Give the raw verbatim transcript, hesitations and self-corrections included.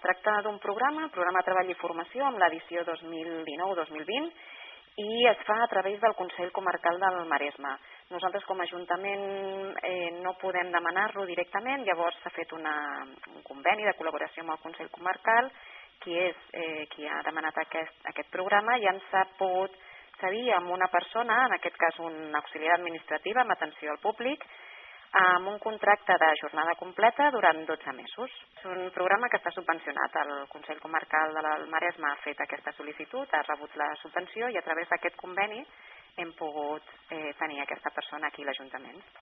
tracta d'un programa, programa de treball i formació amb l'edició dos mil dinou dos mil vint, i es fa a través del Consell Comarcal del Maresme. Nosaltres com a Ajuntament eh, no podem demanar-lo directament, llavors s'ha fet una, un conveni de col·laboració amb el Consell Comarcal, qui és eh, qui ha demanat aquest, aquest programa, i ens ha pogut cedir amb una persona, en aquest cas una auxiliar administrativa amb atenció al públic, amb un contracte de jornada completa durant dotze mesos. És un programa que està subvencionat. El Consell Comarcal del Maresme ha fet aquesta sol·licitud, ha rebut la subvenció i a través d'aquest conveni hem pogut eh, tenir aquesta persona aquí a l'Ajuntament.